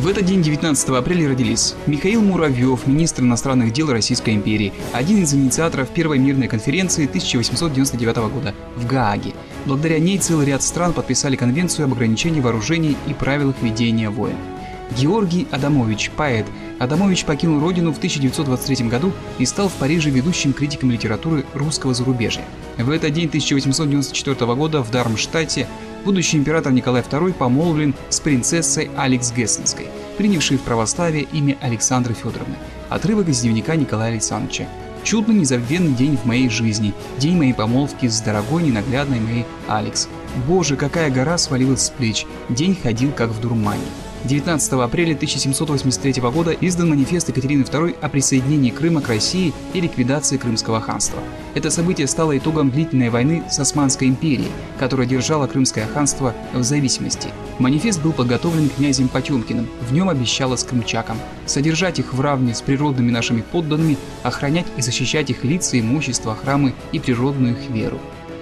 В этот день, 19 апреля, родились Михаил Муравьев, министр иностранных дел Российской империи, один из инициаторов Первой мирной конференции 1899 года в Гааге. Благодаря ней целый ряд стран подписали Конвенцию об ограничении вооружений и правилах ведения войн. Георгий Адамович, поэт. Адамович покинул родину в 1923 году и стал в Париже ведущим критиком литературы русского зарубежья. В этот день 1894 года в Дармштадте будущий император Николай II помолвлен с принцессой Алекс Гессенской, принявшей в православие имя Александры Федоровны. Отрывок из дневника Николая Александровича. «Чудный незабвенный день в моей жизни, день моей помолвки с дорогой ненаглядной моей Алекс. Боже, какая гора свалилась с плеч, день ходил как в дурмане». 19 апреля 1783 года издан манифест Екатерины II о присоединении Крыма к России и ликвидации Крымского ханства. Это событие стало итогом длительной войны с Османской империей, которая держала Крымское ханство в зависимости. Манифест был подготовлен князем Потемкиным. В нем обещалось крымчакам содержать их в равне с природными нашими подданными, охранять и защищать их лица, имущество, храмы и природную их веру.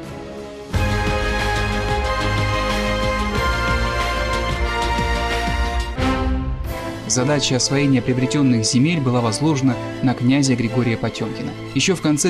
Задача освоения приобретенных земель была возложена на князя Григория Потемкина. Еще в конце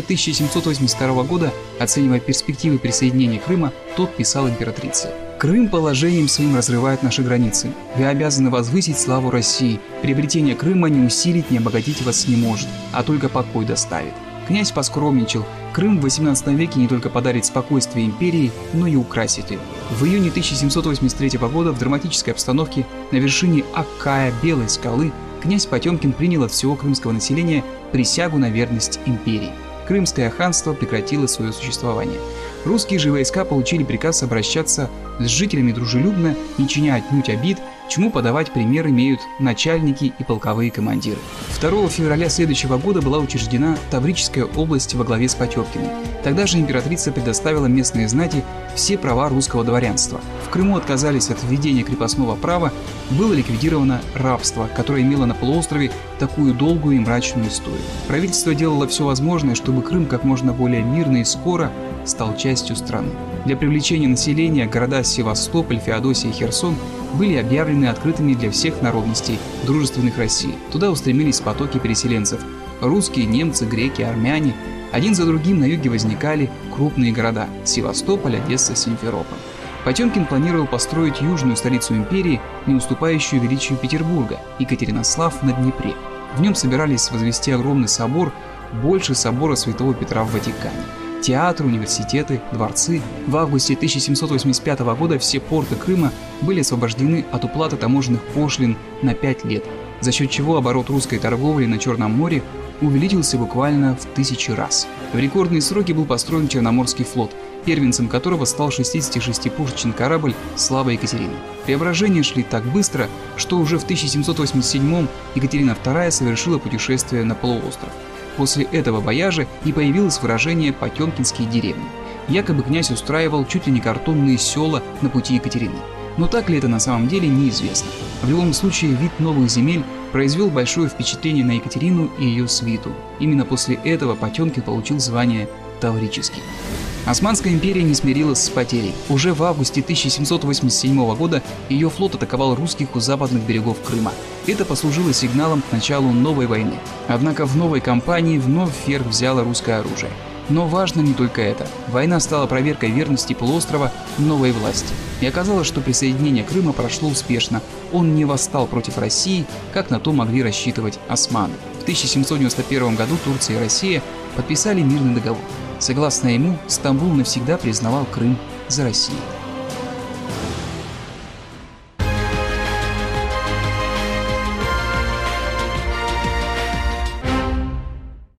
1782 года, оценивая перспективы присоединения Крыма, тот писал императрице: «Крым положением своим разрывает наши границы. Вы обязаны возвысить славу России. Приобретение Крыма ни усилить, ни обогатить вас не может, а только покой доставит». Князь поскромничал. Крым в 18 веке не только подарит спокойствие империи, но и украсит ее. В июне 1783 года в драматической обстановке на вершине Аккая Белой скалы князь Потемкин принял от всего крымского населения присягу на верность империи. Крымское ханство прекратило свое существование. Русские же войска получили приказ обращаться с жителями дружелюбно, не чиня отнюдь обид, чему подавать пример имеют начальники и полковые командиры. 2 февраля следующего года была учреждена Таврическая область во главе с Потемкиным. Тогда же императрица предоставила местной знати все права русского дворянства. В Крыму отказались от введения крепостного права, было ликвидировано рабство, которое имело на полуострове такую долгую и мрачную историю. Правительство делало все возможное, чтобы Крым как можно более мирно и скоро стал частью страны. Для привлечения населения города Севастополь, Феодосия и Херсон были объявлены открытыми для всех народностей, дружественных России. Туда устремились потоки переселенцев. Русские, немцы, греки, армяне. Один за другим на юге возникали крупные города – Севастополь, Одесса, Симферополь. Потемкин планировал построить южную столицу империи, не уступающую величию Петербурга – Екатеринослав на Днепре. В нем собирались возвести огромный собор, больше собора Святого Петра в Ватикане. Театры, университеты, дворцы. В августе 1785 года все порты Крыма были освобождены от уплаты таможенных пошлин на 5 лет, за счет чего оборот русской торговли на Черном море увеличился буквально в 1000 раз. В рекордные сроки был построен Черноморский флот, первенцем которого стал 66-пушечный корабль «Слава Екатерины». Преображения шли так быстро, что уже в 1787 Екатерина II совершила путешествие на полуостров. После этого вояжа и появилось выражение «потемкинские деревни». Якобы князь устраивал чуть ли не картонные села на пути Екатерины. Но так ли это на самом деле, неизвестно. В любом случае, вид новых земель произвел большое впечатление на Екатерину и ее свиту. Именно после этого Потемкин получил звание Таврический. Османская империя не смирилась с потерей. Уже в августе 1787 года ее флот атаковал русских у западных берегов Крыма. Это послужило сигналом к началу новой войны. Однако в новой кампании вновь вверх взяло русское оружие. Но важно не только это. Война стала проверкой верности полуострова новой власти. И оказалось, что присоединение Крыма прошло успешно. Он не восстал против России, как на то могли рассчитывать османы. В 1791 году Турция и Россия подписали мирный договор. Согласно ему, Стамбул навсегда признавал Крым за Россией.